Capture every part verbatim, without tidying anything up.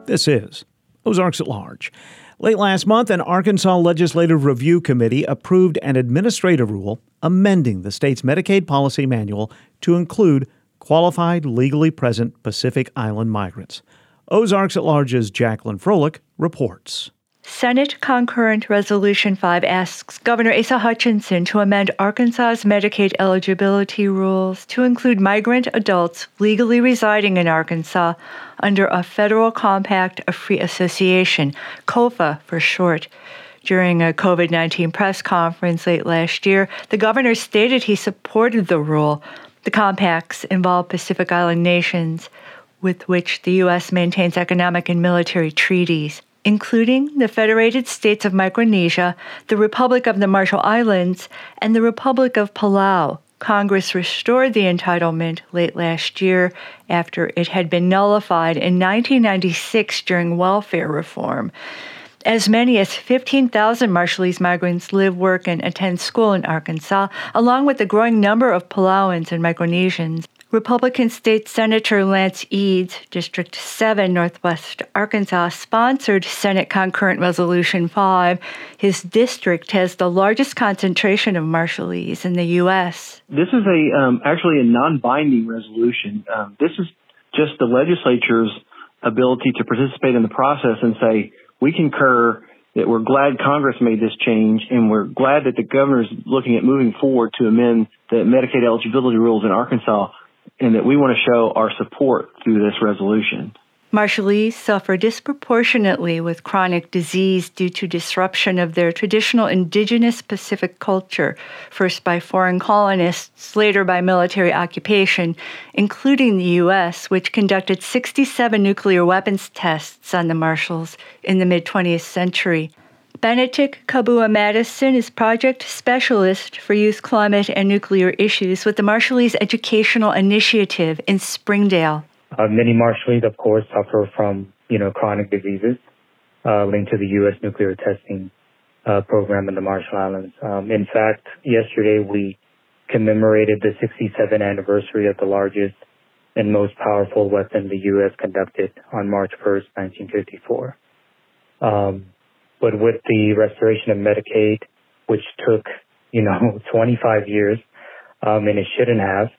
This is Ozarks at Large. Late last month, an Arkansas Legislative Review Committee approved an administrative rule amending the state's Medicaid policy manual to include qualified, legally present Pacific Island migrants. Ozarks at Large's Jacqueline Froelich reports. Senate Concurrent Resolution five asks Governor Asa Hutchinson to amend Arkansas's Medicaid eligibility rules to include migrant adults legally residing in Arkansas under a Federal Compact of Free Association, COFA for short. During a covid nineteen press conference late last year, the governor stated he supported the rule. The compacts involve Pacific Island nations with which the U S maintains economic and military treaties, including the Federated States of Micronesia, the Republic of the Marshall Islands, and the Republic of Palau. Congress restored the entitlement late last year after it had been nullified in nineteen ninety-six during welfare reform. As many as fifteen thousand Marshallese migrants live, work, and attend school in Arkansas, along with the growing number of Palauans and Micronesians. Republican State Senator Lance Eads, District seven, Northwest Arkansas, sponsored Senate Concurrent Resolution five. His district has the largest concentration of Marshallese in the U S. This is a um, actually a non-binding resolution. Um, this is just the legislature's ability to participate in the process and say, we concur that we're glad Congress made this change, and we're glad that the governor is looking at moving forward to amend the Medicaid eligibility rules in Arkansas, and that we want to show our support through this resolution. Marshallese suffer disproportionately with chronic disease due to disruption of their traditional indigenous Pacific culture, first by foreign colonists, later by military occupation, including the U S, which conducted sixty-seven nuclear weapons tests on the Marshalls in the mid-twentieth century. Benedict Kabua Madison is project specialist for youth, climate, and nuclear issues with the Marshallese Educational Initiative in Springdale. Uh, many Marshallese, of course, suffer from, you know, chronic diseases uh, linked to the U S nuclear testing uh, program in the Marshall Islands. Um, in fact, yesterday we commemorated the sixty-seventh anniversary of the largest and most powerful weapon the U S conducted on March first, nineteen fifty-four. Um, But with the restoration of Medicaid, which took, you know, twenty-five years, um, and it shouldn't have.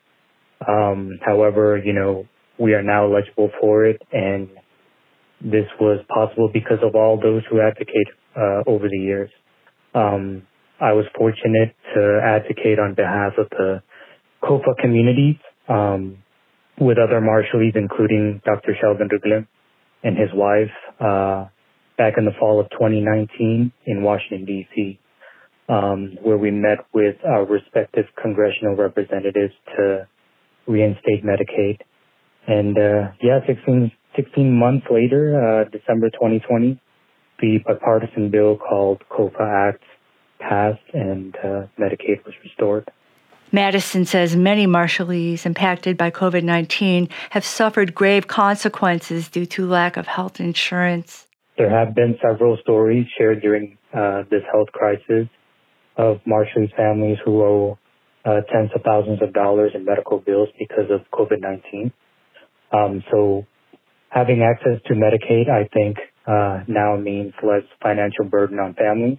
Um, however, you know, we are now eligible for it, and this was possible because of all those who advocated uh, over the years. Um, I was fortunate to advocate on behalf of the COFA communities um, with other Marshallese, including Doctor Sheldon Ruglim and his wife, uh, back in the fall of twenty nineteen in Washington, D C, um, where we met with our respective congressional representatives to reinstate Medicaid. And, uh, yeah, sixteen, sixteen months later, uh, December twenty twenty, the bipartisan bill called COFA Act passed, and uh, Medicaid was restored. Madison says many Marshallese impacted by covid nineteen have suffered grave consequences due to lack of health insurance. There have been several stories shared during uh, this health crisis of Marshallese families who owe uh, tens of thousands of dollars in medical bills because of covid nineteen. Um, so having access to Medicaid, I think, uh, now means less financial burden on families.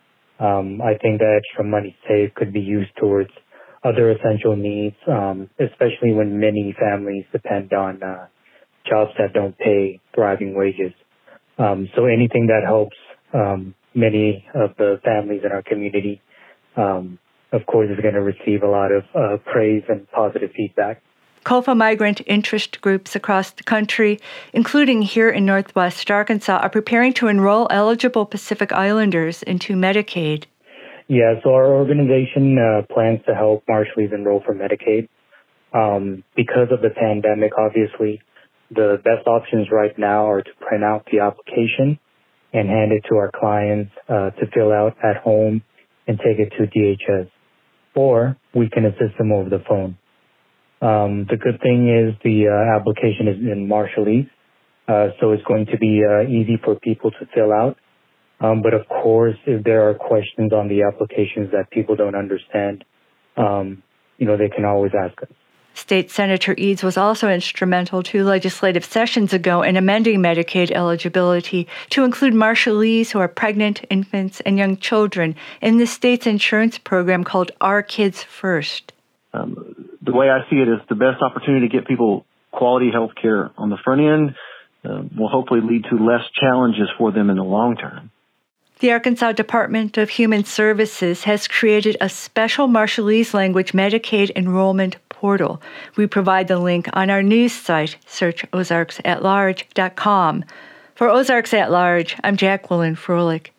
Um, I think that extra money saved could be used towards other essential needs, um, especially when many families depend on uh, jobs that don't pay thriving wages. Um, so anything that helps um, many of the families in our community, um, of course, is going to receive a lot of uh, praise and positive feedback. COFA migrant interest groups across the country, including here in Northwest Arkansas, are preparing to enroll eligible Pacific Islanders into Medicaid. Yeah, so our organization uh, plans to help Marshallese enroll for Medicaid. Um, because of the pandemic, obviously, the best options right now are to print out the application and hand it to our clients uh, to fill out at home and take it to D H S. Or we can assist them over the phone. Um, the good thing is the uh, application is in Marshallese, uh, so it's going to be uh, easy for people to fill out. Um, but of course, if there are questions on the applications that people don't understand, um, you know, they can always ask us. State Senator Eads was also instrumental two legislative sessions ago in amending Medicaid eligibility to include Marshallese who are pregnant, infants, and young children in the state's insurance program called Our Kids First. Um, the way I see it is the best opportunity to get people quality health care on the front end uh, will hopefully lead to less challenges for them in the long term. The Arkansas Department of Human Services has created a special Marshallese language Medicaid enrollment portal. We provide the link on our news site. Search ozarks at large dot com. For Ozarks at Large, I'm Jacqueline Froelich.